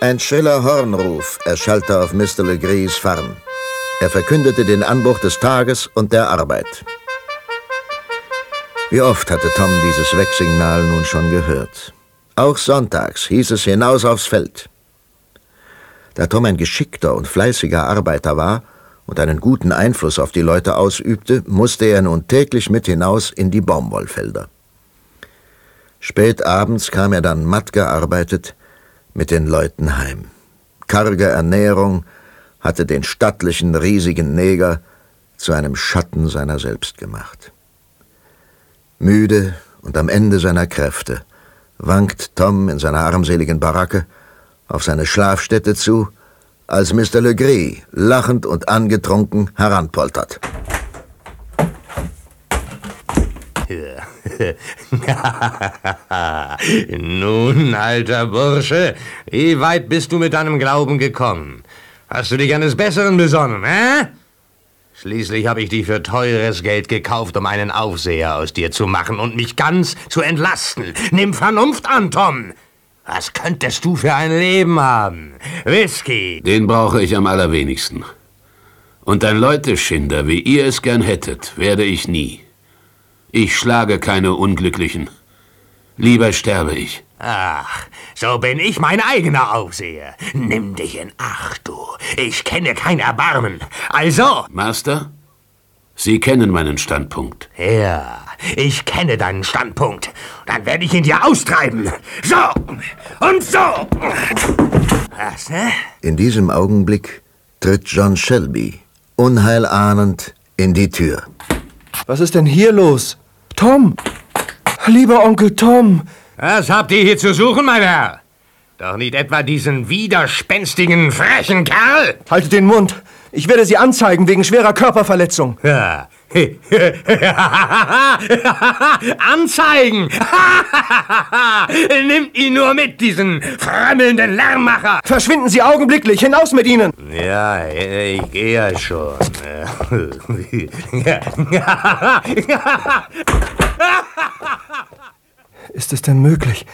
Ein schriller Hornruf erschallte auf Mr. Legrees Farm. Er verkündete den Anbruch des Tages und der Arbeit. Wie oft hatte Tom dieses Wecksignal nun schon gehört. Auch sonntags hieß es hinaus aufs Feld. Da Tom ein geschickter und fleißiger Arbeiter war und einen guten Einfluss auf die Leute ausübte, musste er nun täglich mit hinaus in die Baumwollfelder. Spät abends kam er dann matt gearbeitet mit den Leuten heim. Karge Ernährung hatte den stattlichen, riesigen Neger zu einem Schatten seiner selbst gemacht. Müde und am Ende seiner Kräfte wankt Tom in seiner armseligen Baracke auf seine Schlafstätte zu, als Mr. Legree lachend und angetrunken heranpoltert. Nun, alter Bursche, wie weit bist du mit deinem Glauben gekommen? Hast du dich eines Besseren besonnen, hä? Schließlich habe ich dich für teures Geld gekauft, um einen Aufseher aus dir zu machen und mich ganz zu entlasten. Nimm Vernunft an, Tom. Was könntest du für ein Leben haben? Whisky. Den brauche ich am allerwenigsten. Und ein Leuteschinder, wie ihr es gern hättet, werde ich nie. Ich schlage keine Unglücklichen. Lieber sterbe ich. Ach, so bin ich mein eigener Aufseher. Nimm dich in Acht, du. Ich kenne kein Erbarmen. Also... Master, Sie kennen meinen Standpunkt. Ja, ich kenne deinen Standpunkt. Dann werde ich ihn dir austreiben. So und so. Was, ne? In diesem Augenblick tritt John Shelby, unheilahnend, in die Tür. Was ist denn hier los? Tom! Lieber Onkel Tom! Was habt ihr hier zu suchen, mein Herr? Doch nicht etwa diesen widerspenstigen, frechen Kerl? Haltet den Mund! Ich werde Sie anzeigen wegen schwerer Körperverletzung. Ja. Anzeigen! Nimmt ihn nur mit, diesen frömmelnden Lärmmacher! Verschwinden Sie augenblicklich! Hinaus mit Ihnen! Ja, ich gehe ja schon. Ist es denn möglich?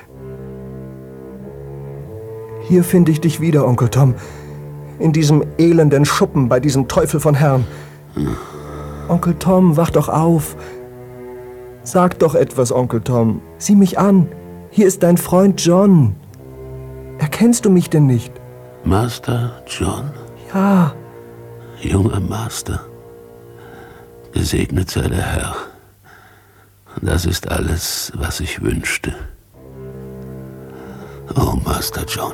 Hier finde ich dich wieder, Onkel Tom. In diesem elenden Schuppen bei diesem Teufel von Herrn. Onkel Tom, wach doch auf. Sag doch etwas, Onkel Tom. Sieh mich an. Hier ist dein Freund John. Erkennst du mich denn nicht? Master John? Ja. Junger Master. Gesegnet sei der Herr. Das ist alles, was ich wünschte. Oh, Master John.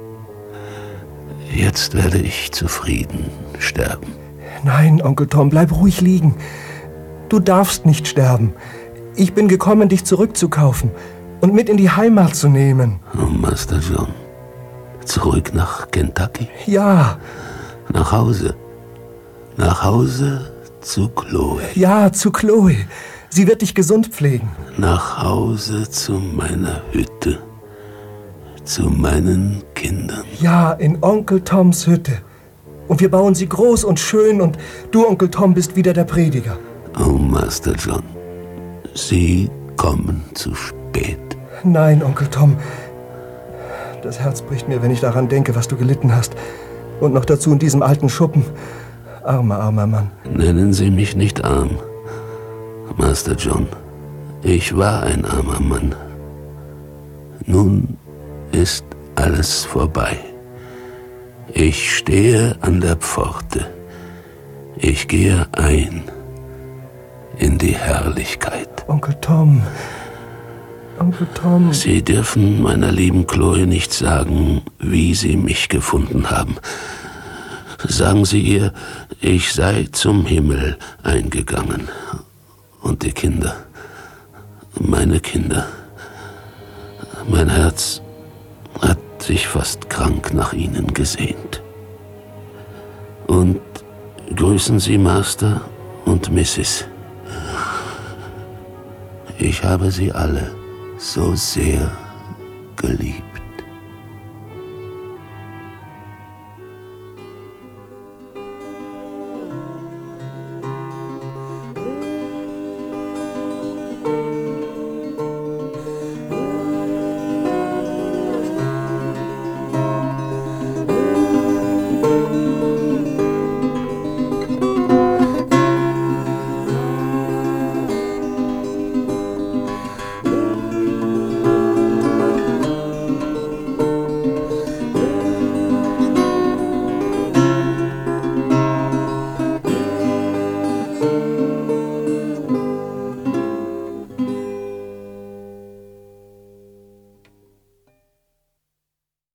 Jetzt werde ich zufrieden sterben. Nein, Onkel Tom, bleib ruhig liegen. Du darfst nicht sterben. Ich bin gekommen, dich zurückzukaufen und mit in die Heimat zu nehmen. Oh, Master John. Zurück nach Kentucky? Ja. Nach Hause? Nach Hause zu Chloe? Ja, zu Chloe. Sie wird dich gesund pflegen. Nach Hause zu meiner Hütte. Zu meinen Kindern. Ja, in Onkel Toms Hütte. Und wir bauen sie groß und schön und du, Onkel Tom, bist wieder der Prediger. Oh, Master John. Sie kommen zu spät. Nein, Onkel Tom. Das Herz bricht mir, wenn ich daran denke, was du gelitten hast. Und noch dazu in diesem alten Schuppen. Armer, armer Mann. Nennen Sie mich nicht arm, Master John. Ich war ein armer Mann. Nun ist alles vorbei. Ich stehe an der Pforte. Ich gehe ein in die Herrlichkeit. Onkel Tom. Onkel Tom. Sie dürfen meiner lieben Chloe nicht sagen, wie Sie mich gefunden haben. Sagen Sie ihr, ich sei zum Himmel eingegangen. Und die Kinder, meine Kinder, mein Herz hat sich fast krank nach ihnen gesehnt. Und grüßen Sie Master und Mrs. Ich habe sie alle so sehr geliebt.